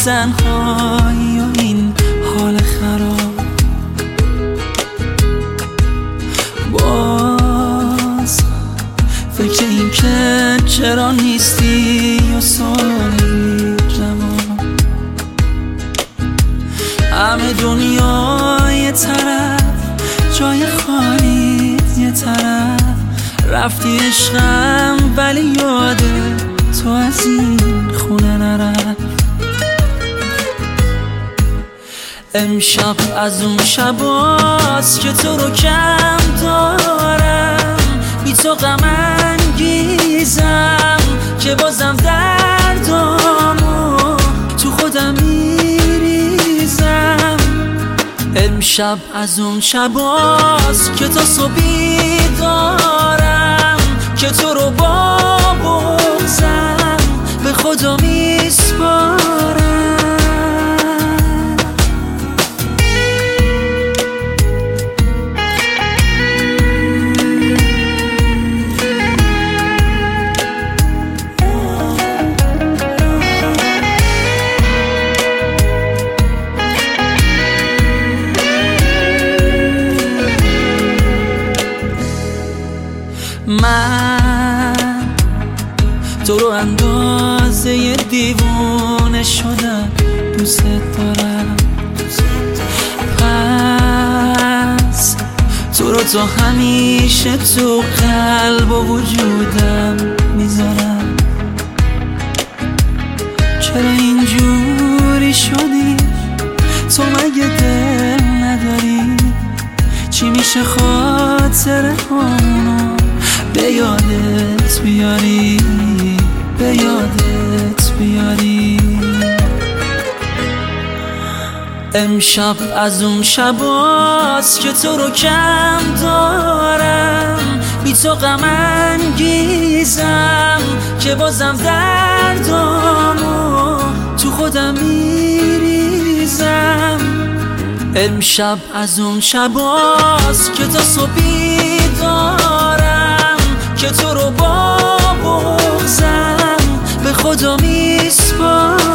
تنهایی و این حال خراب، باز فکر این که چرا نیستی و سوالی جواب. همه دنیا یه طرف، جای خالی یه طرف، رفتی عشقم ولی یاده تو از این خونه نرفت. امشب از اون شباست که تو رو کم دارم، بی تو غم انگیزم که بازم دردامو تو خودم میریزم. امشب از اون شباست که تا صبحی دارم، که تو رو با بغضم به خدا میسپارم. من تو رو اندازه دیوونه شدم، دوست دارم. پس تو رو تا همیشه تو قلب و وجودم میذارم. چرا اینجوری شدی؟ تو مگه دل نداری؟ چی میشه خاطره هامونو به یادت بیاری، به یادت بیاری؟ امشب از اون شباست که تو رو کم دارم، بی تو غم انگیزم که بازم دردامو تو خودم میریزم. امشب از اون شباست که تا صبحی دارم، که تو رو با بغضم به خدا میسپارم.